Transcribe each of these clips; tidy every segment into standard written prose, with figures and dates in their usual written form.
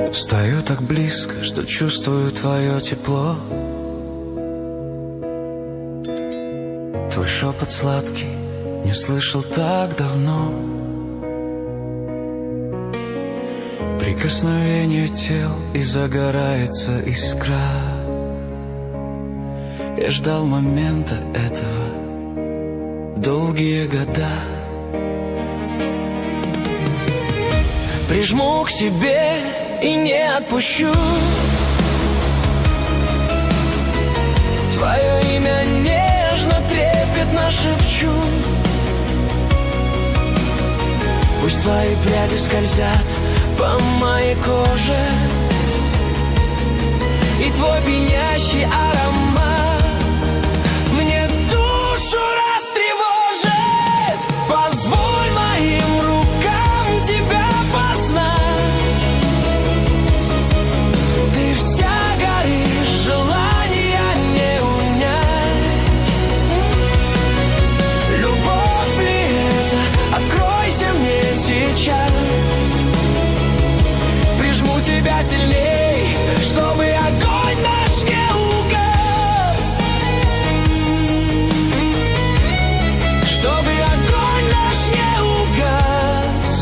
Стою так близко, что чувствую твое тепло. Твой шепот сладкий не слышал так давно. Прикосновение тел, и загорается искра. Я ждал момента этого долгие года. Прижму к себе и не отпущу. Твое имя нежно, трепетно шепчу. Пусть твои пряди скользят по моей коже, и твой пьянящий аромат мне душу растревожит. Позволь моим рукам тебя познать. Ты вся горишь, желания не унять. Любовь ли это? Откройся мне сейчас. Прижму тебя сильней, чтобы огонь наш не угас. Чтобы огонь наш не угас.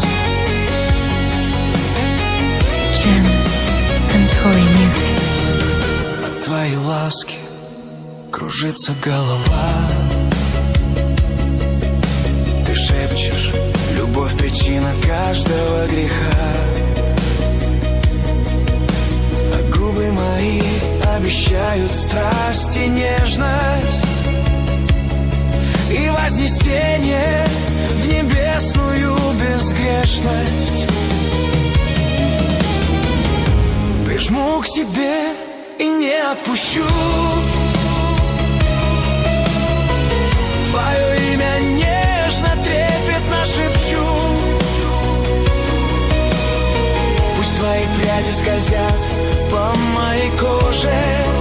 Jen and Tori Music. От твоей ласки кружится голова. Ты шепчешь, любовь причина каждого греха. А губы мои обещают страсть и нежность, и вознесение в небесную безгрешность. Прижму к себе и не отпущу. Твое имя нежно, трепетно шепчу. Пусть твои пряди скользят по моей коже,